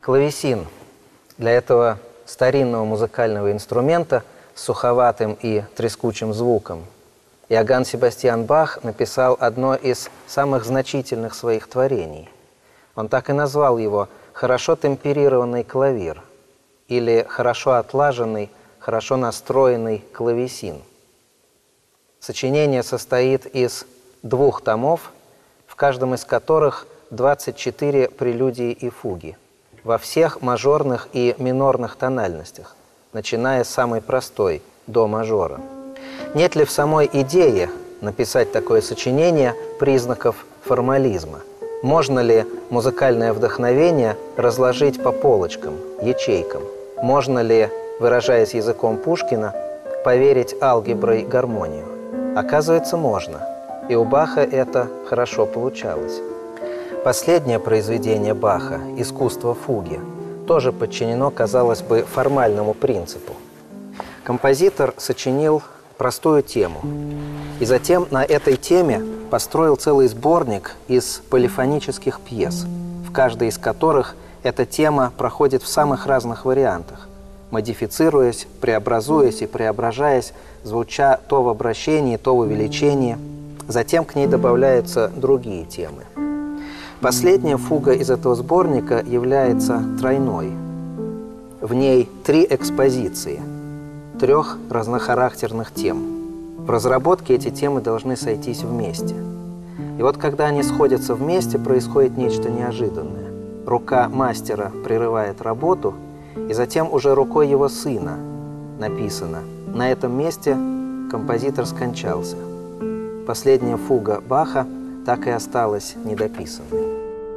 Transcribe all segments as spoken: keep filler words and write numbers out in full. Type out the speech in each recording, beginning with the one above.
Клавесин для этого старинного музыкального инструмента с суховатым и трескучим звуком Иоганн Себастьян Бах написал одно из самых значительных своих творений. Он так и назвал его «хорошо темперированный клавир» или «хорошо отлаженный, хорошо настроенный клавесин». Сочинение состоит из двух томов, в каждом из которых двадцать четыре прелюдии и фуги, во всех мажорных и минорных тональностях, начиная с самой простой, до мажора. Нет ли в самой идее написать такое сочинение признаков формализма? Можно ли музыкальное вдохновение разложить по полочкам, ячейкам? Можно ли, выражаясь языком Пушкина, поверить алгеброй гармонию? Оказывается, можно. И у Баха это хорошо получалось. Последнее произведение Баха, «Искусство фуги», тоже подчинено, казалось бы, формальному принципу. Композитор сочинил простую тему, и затем на этой теме построил целый сборник из полифонических пьес, в каждой из которых эта тема проходит в самых разных вариантах, модифицируясь, преобразуясь и преображаясь, звуча то в обращении, то в увеличении. Затем к ней добавляются другие темы. Последняя фуга из этого сборника является тройной. В ней три экспозиции трех разнохарактерных тем. В разработке эти темы должны сойтись вместе. И вот когда они сходятся вместе, происходит нечто неожиданное. Рука мастера прерывает работу, и затем уже рукой его сына написано: «На этом месте композитор скончался». Последняя фуга Баха так и осталась недописанной.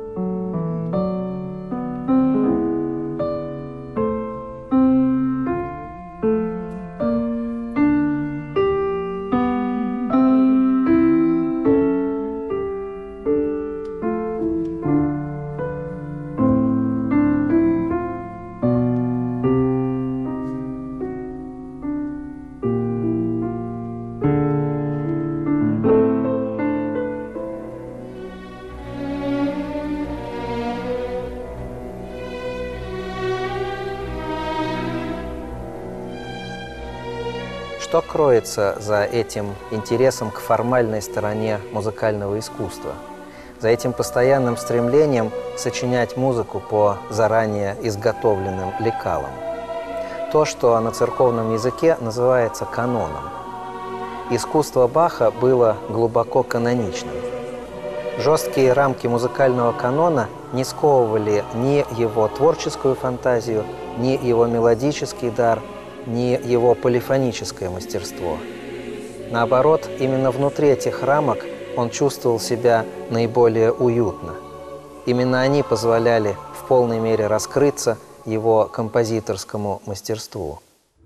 Что кроется за этим интересом к формальной стороне музыкального искусства? За этим постоянным стремлением сочинять музыку по заранее изготовленным лекалам? То, что на церковном языке называется каноном. Искусство Баха было глубоко каноничным. Жесткие рамки музыкального канона не сковывали ни его творческую фантазию, ни его мелодический дар, ни его полифоническое мастерство. Наоборот, именно внутри этих рамок он чувствовал себя наиболее уютно. Именно они позволяли в полной мере раскрыться его композиторскому мастерству.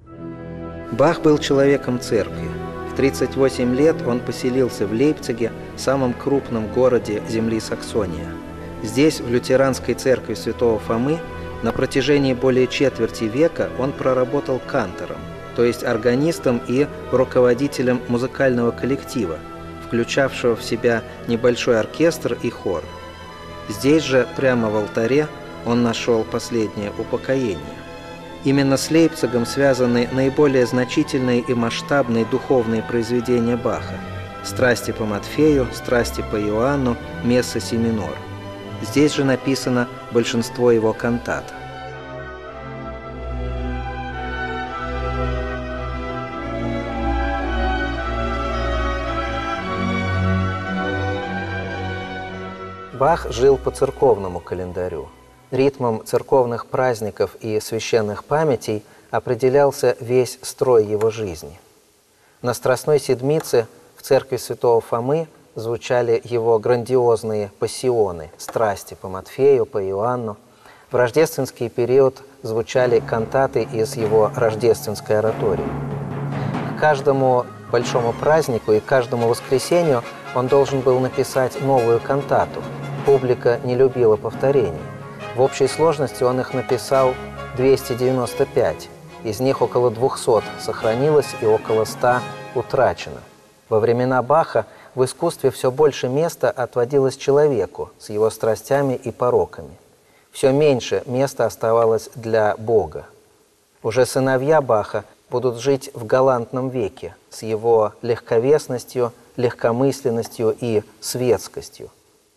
Бах был человеком церкви. В тридцать восемь лет он поселился в Лейпциге, самом крупном городе земли Саксония. Здесь, в лютеранской церкви святого Фомы, на протяжении более четверти века он проработал кантором, то есть органистом и руководителем музыкального коллектива, включавшего в себя небольшой оркестр и хор. Здесь же, прямо в алтаре, он нашел последнее упокоение. Именно с Лейпцигом связаны наиболее значительные и масштабные духовные произведения Баха: «Страсти по Матфею», «Страсти по Иоанну», «Месса си минор». Здесь же написано большинство его кантат. Бах жил по церковному календарю. Ритмом церковных праздников и священных памятей определялся весь строй его жизни. На Страстной Седмице в церкви святого Фомы звучали его грандиозные пассионы, страсти по Матфею, по Иоанну. В рождественский период звучали кантаты из его рождественской оратории. К каждому большому празднику и каждому воскресенью он должен был написать новую кантату. Публика не любила повторений. В общей сложности он их написал двести девяносто пять. Из них около двухсот сохранилось и около ста утрачено. Во времена Баха в искусстве все больше места отводилось человеку с его страстями и пороками. В все меньше места оставалось для Бога. Уже сыновья Баха будут жить в галантном веке с его легковесностью, легкомысленностью и светскостью.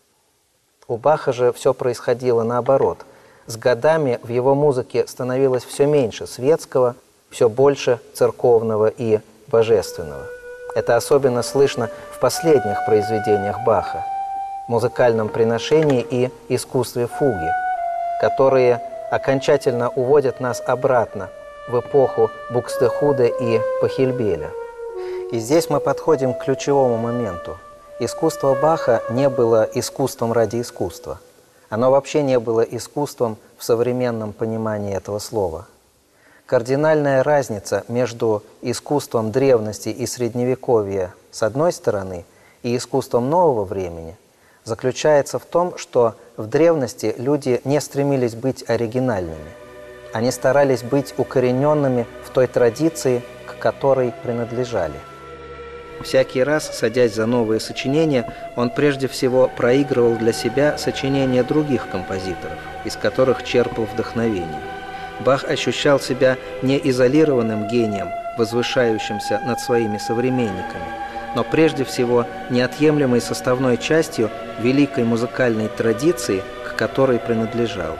У Баха же все происходило наоборот. С годами в его музыке становилось все меньше светского, все больше церковного и божественного. Это особенно слышно в последних произведениях Баха, музыкальном приношении и искусстве фуги, которые окончательно уводят нас обратно в эпоху Букстехуде и Пахельбеля. И здесь мы подходим к ключевому моменту. Искусство Баха не было искусством ради искусства. Оно вообще не было искусством в современном понимании этого слова. Кардинальная разница между искусством древности и средневековья с одной стороны и искусством нового времени заключается в том, что в древности люди не стремились быть оригинальными. Они старались быть укорененными в той традиции, к которой принадлежали. Всякий раз, садясь за новые сочинения, он прежде всего проигрывал для себя сочинения других композиторов, из которых черпал вдохновение. Бах ощущал себя не изолированным гением, возвышающимся над своими современниками, но прежде всего неотъемлемой составной частью великой музыкальной традиции, к которой принадлежал.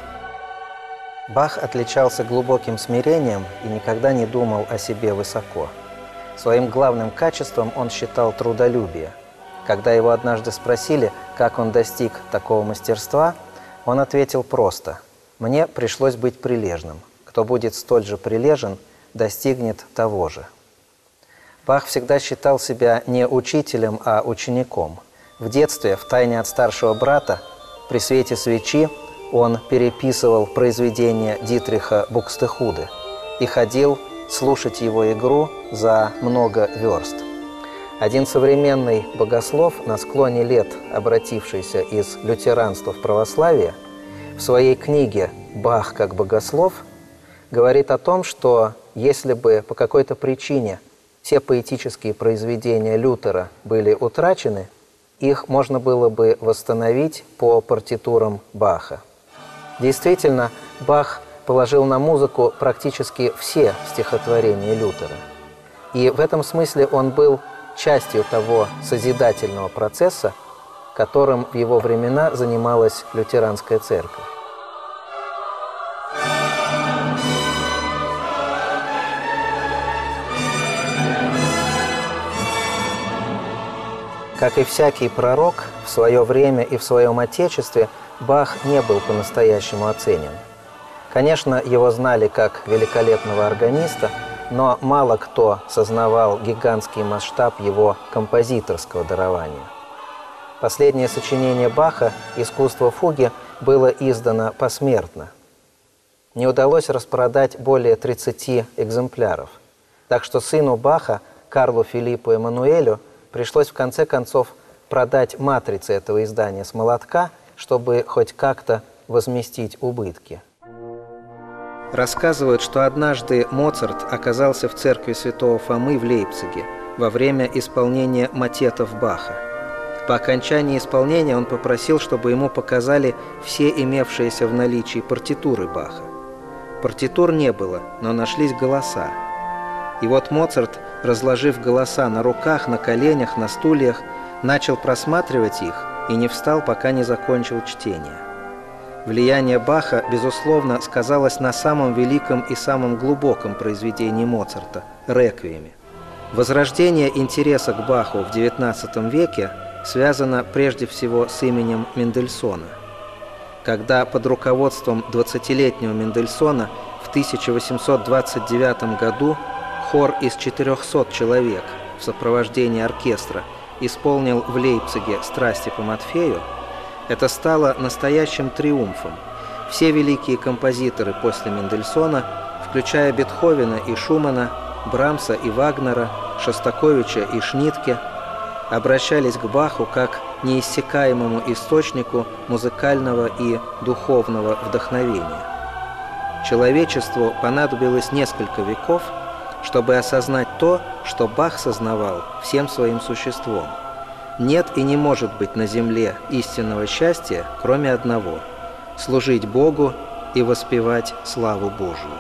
Бах отличался глубоким смирением и никогда не думал о себе высоко. Своим главным качеством он считал трудолюбие. Когда его однажды спросили, как он достиг такого мастерства, он ответил просто: «Мне пришлось быть прилежным. Кто будет столь же прилежен, достигнет того же». Бах всегда считал себя не учителем, а учеником. В детстве, втайне от старшего брата, при свете свечи, он переписывал произведения Дитриха Букстехуде и ходил слушать его игру за много верст. Один современный богослов, на склоне лет обратившийся из лютеранства в православие, в своей книге «Бах как богослов» говорит о том, что если бы по какой-то причине все поэтические произведения Лютера были утрачены, их можно было бы восстановить по партитурам Баха. Действительно, Бах положил на музыку практически все стихотворения Лютера. И в этом смысле он был частью того созидательного процесса, которым в его времена занималась лютеранская церковь. Как и всякий пророк, в свое время и в своем отечестве Бах не был по-настоящему оценен. Конечно, его знали как великолепного органиста, но мало кто сознавал гигантский масштаб его композиторского дарования. Последнее сочинение Баха «Искусство фуги» было издано посмертно. Не удалось распродать более тридцати экземпляров, так что сыну Баха, Карлу Филиппу Эммануэлю, пришлось в конце концов продать матрицы этого издания с молотка, чтобы хоть как-то возместить убытки. Рассказывают, что однажды Моцарт оказался в церкви святого Фомы в Лейпциге во время исполнения матетов Баха. По окончании исполнения он попросил, чтобы ему показали все имевшиеся в наличии партитуры Баха. Партитур не было, но нашлись голоса. И вот Моцарт, разложив голоса на руках, на коленях, на стульях, начал просматривать их и не встал, пока не закончил чтение. Влияние Баха, безусловно, сказалось на самом великом и самом глубоком произведении Моцарта – «Реквиеме». Возрождение интереса к Баху в девятнадцатом веке связано прежде всего с именем Мендельсона. Когда под руководством двадцатилетнего Мендельсона в тысяча восемьсот двадцать девятом году хор из четырехсот человек в сопровождении оркестра исполнил в Лейпциге «Страсти по Матфею», это стало настоящим триумфом. Все великие композиторы после Мендельсона, включая Бетховена и Шумана, Брамса и Вагнера, Шостаковича и Шнитке, обращались к Баху как неиссякаемому источнику музыкального и духовного вдохновения. Человечеству понадобилось несколько веков, чтобы осознать то, что Бах сознавал всем своим существом. Нет и не может быть на земле истинного счастья, кроме одного – служить Богу и воспевать славу Божию.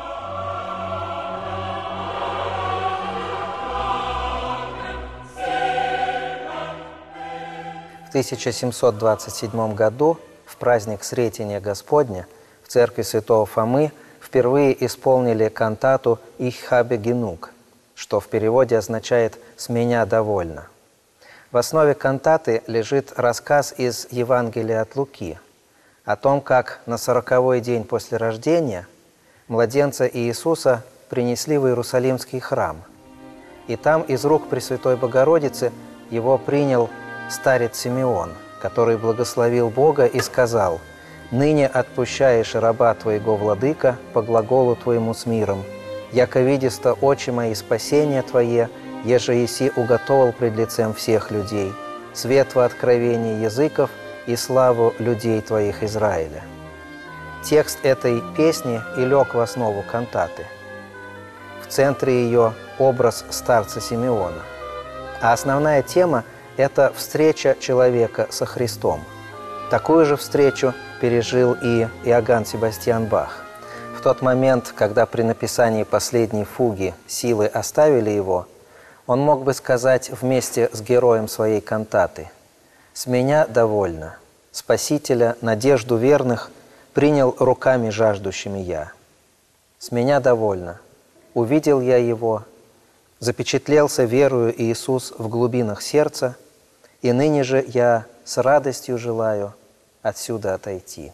В тысяча семьсот двадцать седьмом году, в праздник Сретения Господня, в церкви святого Фомы впервые исполнили кантату «Ich habe genug», что в переводе означает «с меня довольно». В основе кантаты лежит рассказ из Евангелия от Луки о том, как на сороковой день после рождения младенца Иисуса принесли в Иерусалимский храм, и там из рук Пресвятой Богородицы его принял старец Симеон, который благословил Бога и сказал: «Ныне отпущаешь раба Твоего, Владыка, по глаголу Твоему с миром, яко видисто очи мои спасение Твое, еже еси уготовал пред лицем всех людей, свет во откровении языков и славу людей Твоих Израиля». Текст этой песни и лег в основу кантаты. В центре ее образ старца Симеона, а основная тема – это встреча человека со Христом. Такую же встречу пережил и Иоганн Себастьян Бах. В тот момент, когда при написании последней фуги силы оставили его, он мог бы сказать вместе с героем своей кантаты: «С меня довольно, Спасителя, надежду верных, принял руками жаждущими я. С меня довольно, увидел я его, запечатлелся верою Иисус в глубинах сердца, и ныне же я с радостью желаю отсюда отойти».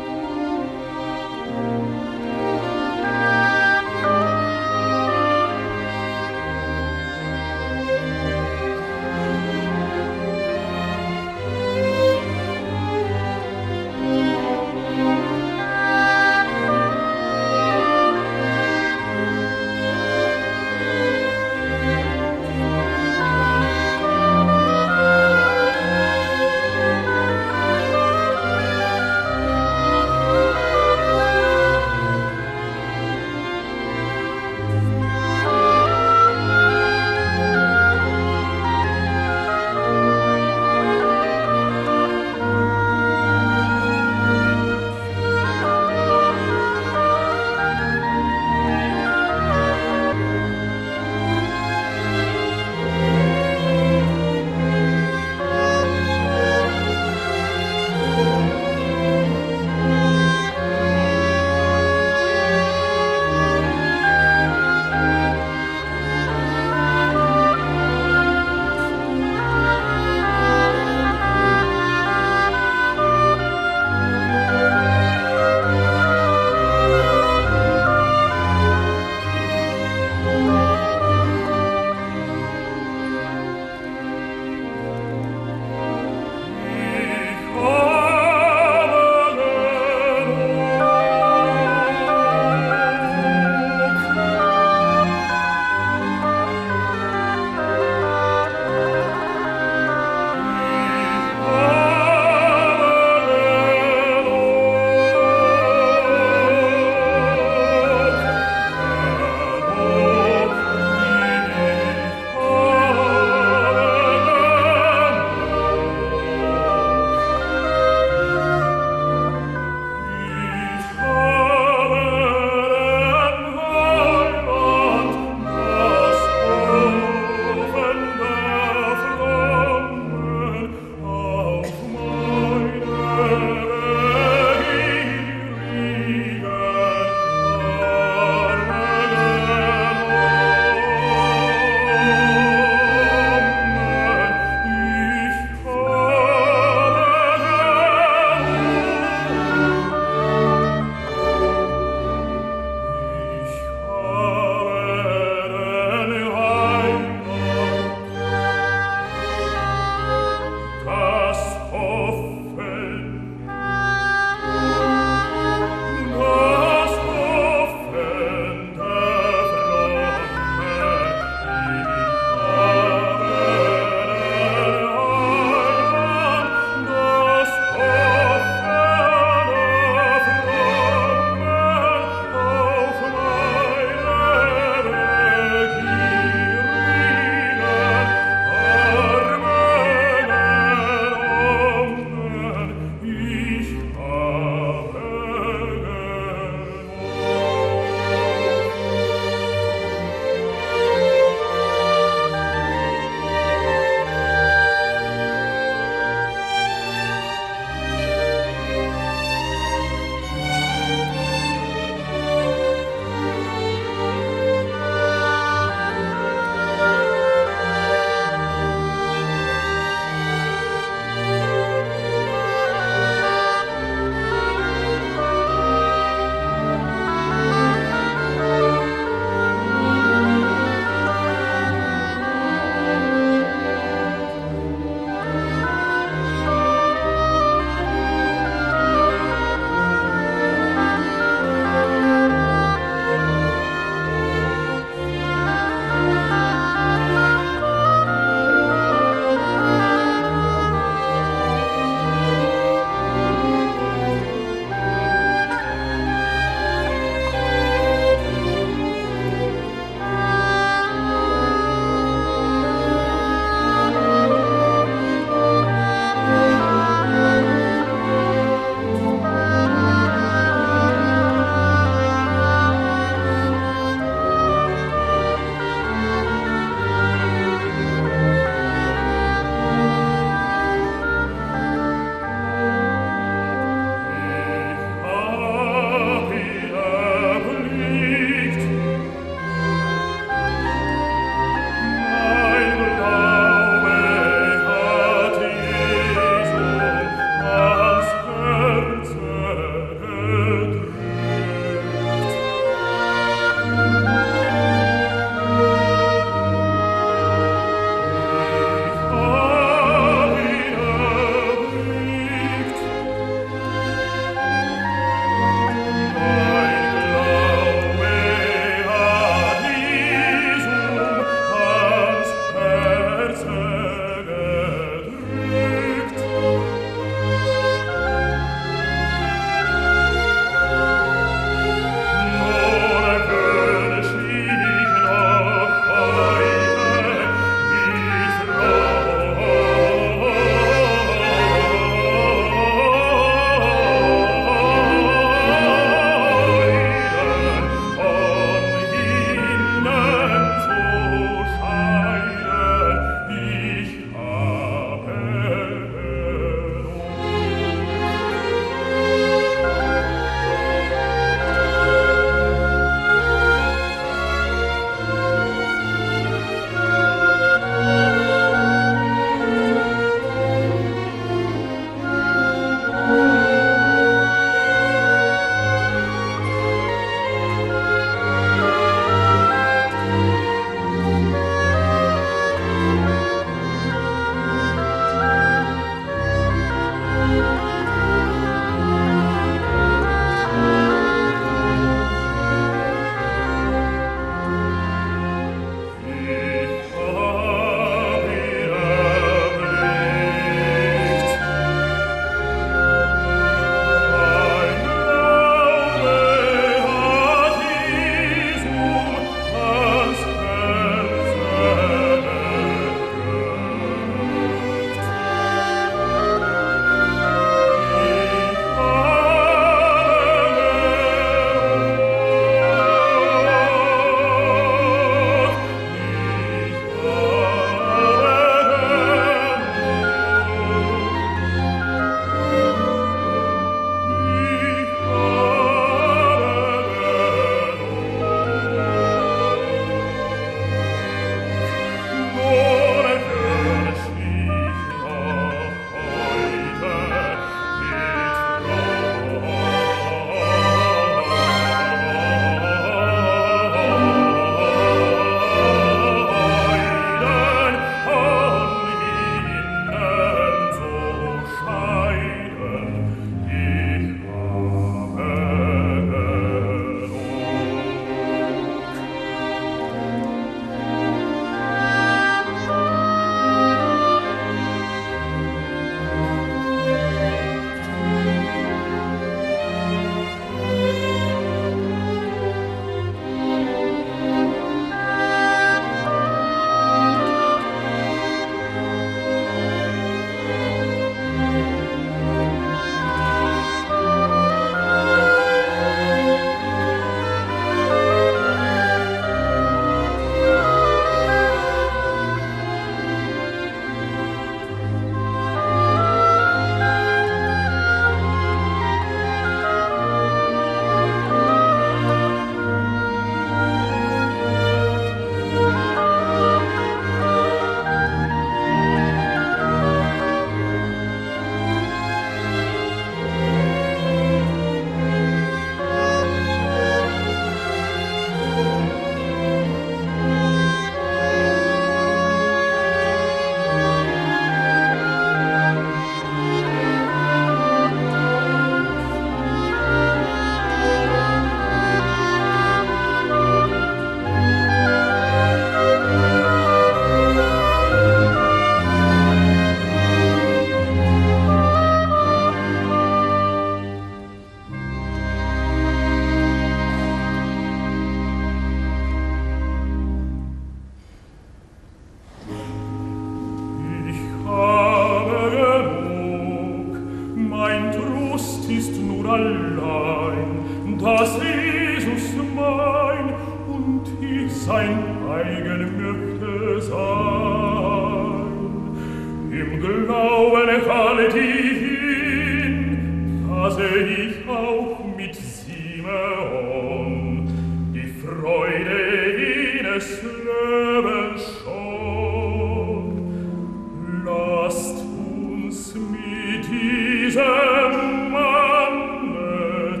allein, dass Jesus mein und ich sein eigen möchte sein. Im Glauben halt ich hin, da seh ich auch mit Simeon die Freude ines Lebens schon. Lasst uns mit diesem Manne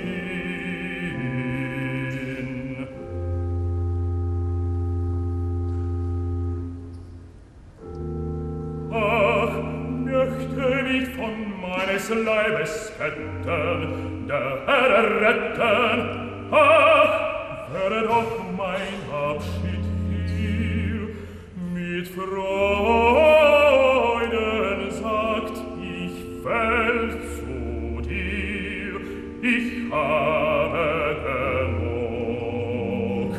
ziehen. Ach, möchte mich von meines Leibes Ketten der Herr retten. Ach, wäre doch mein Abschied hier mit Freuden sagt, ich fäll zu dir, ich habe genug.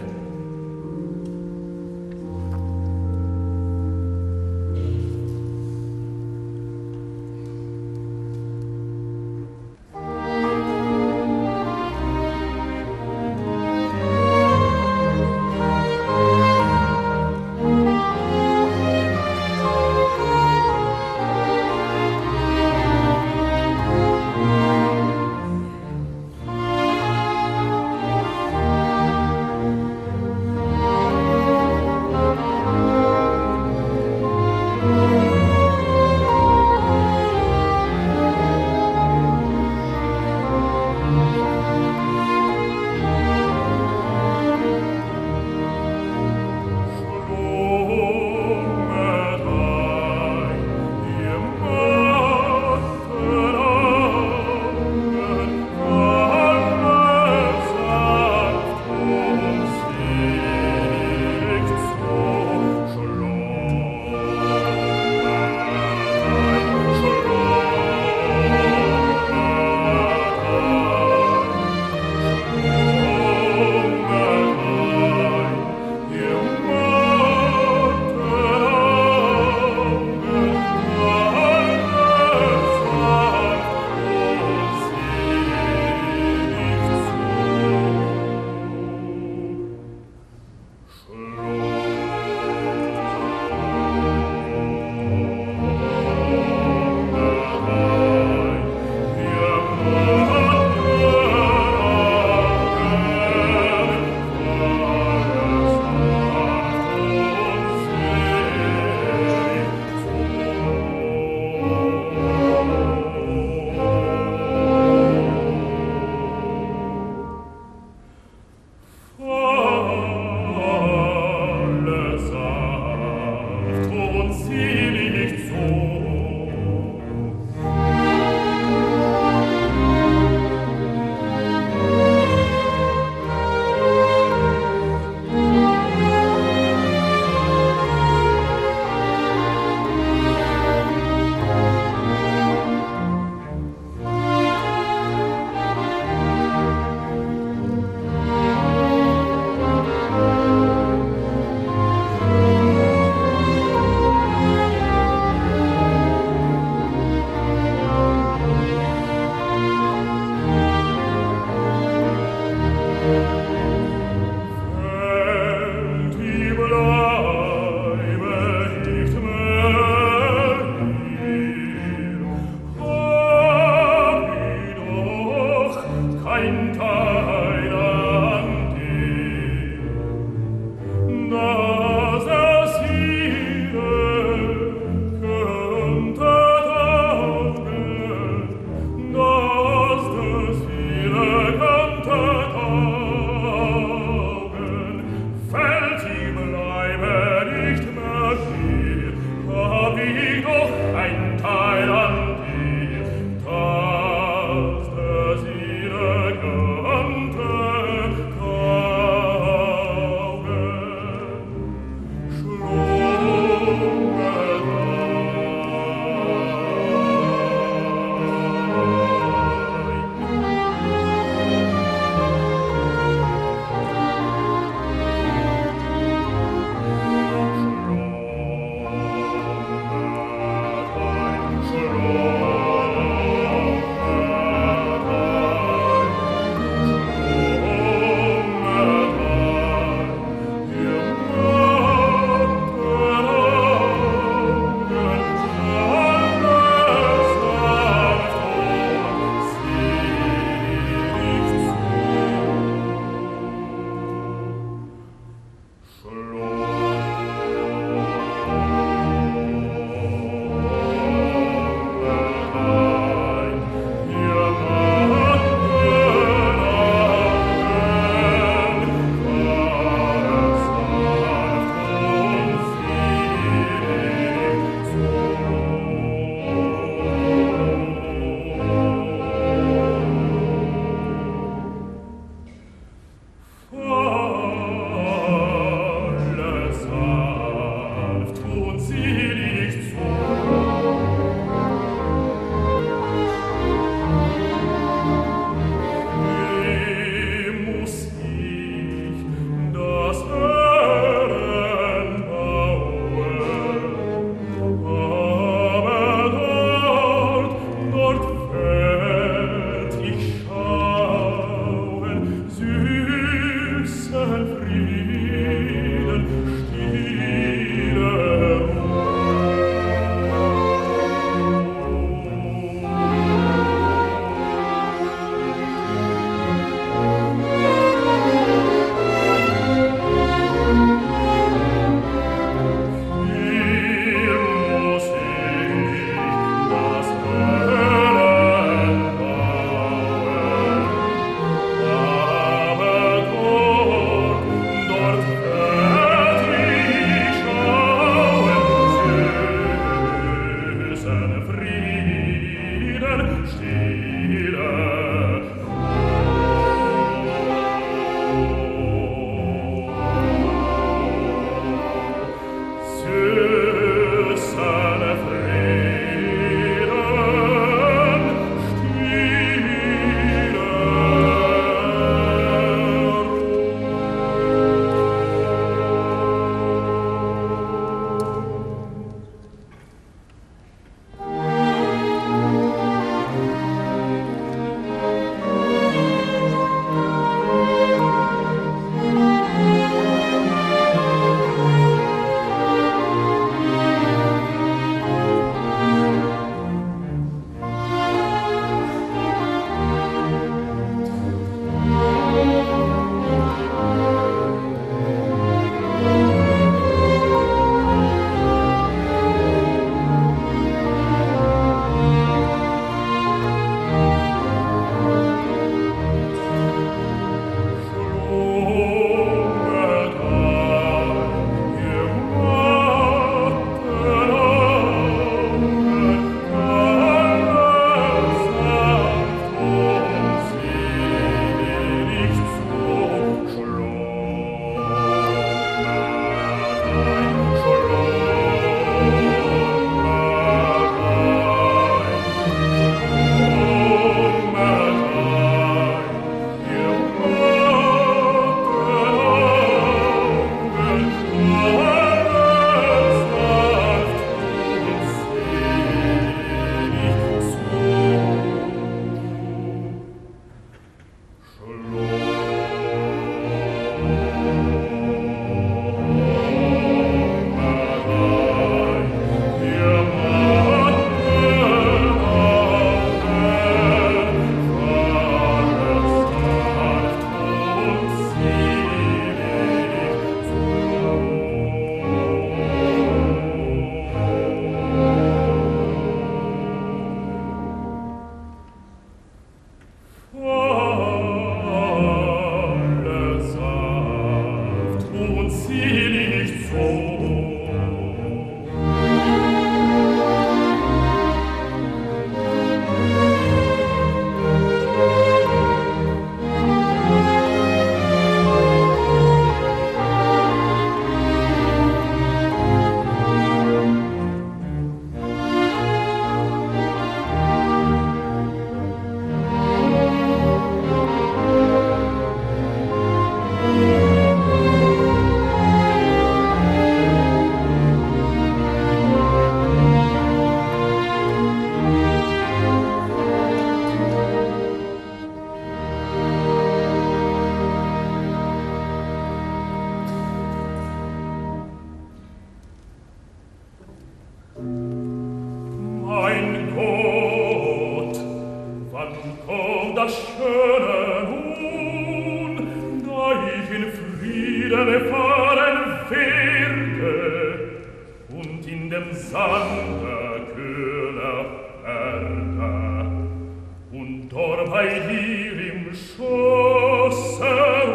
dem Sande kühler Erde, und dort bei dir im Schoße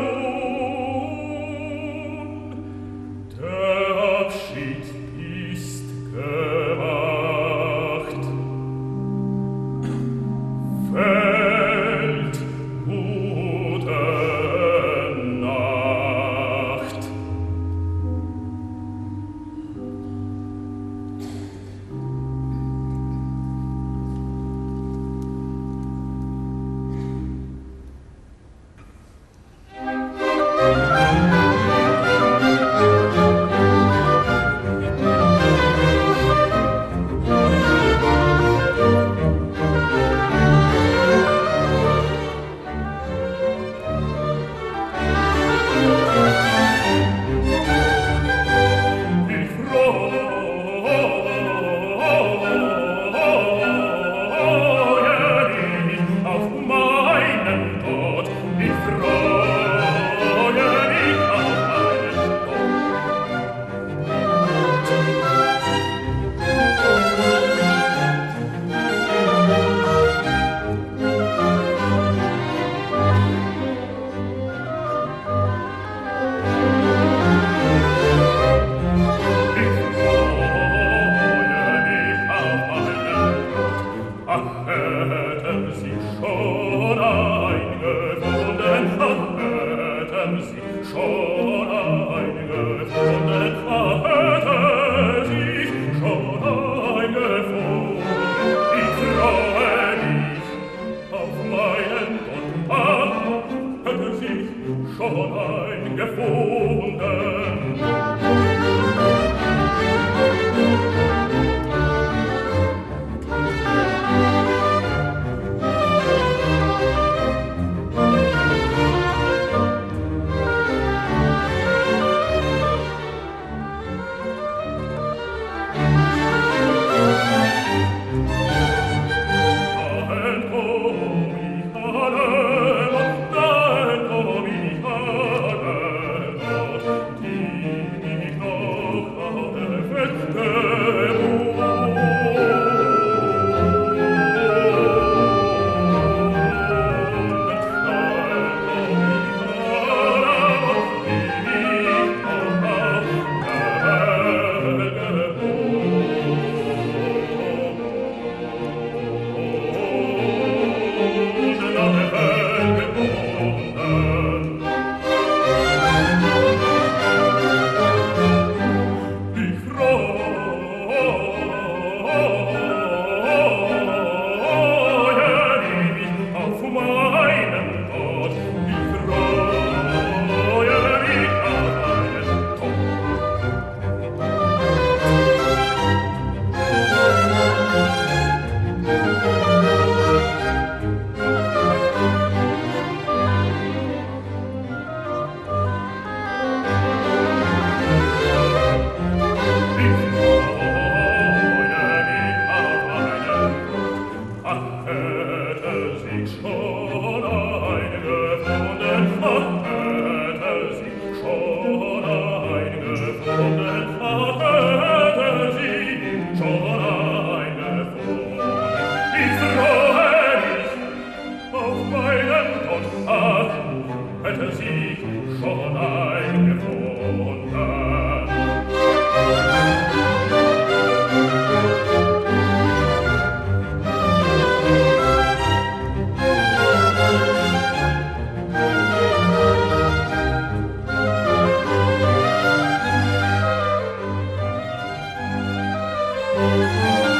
ruhn, der Abschied ist gemacht. Fällt gute Nacht. Musik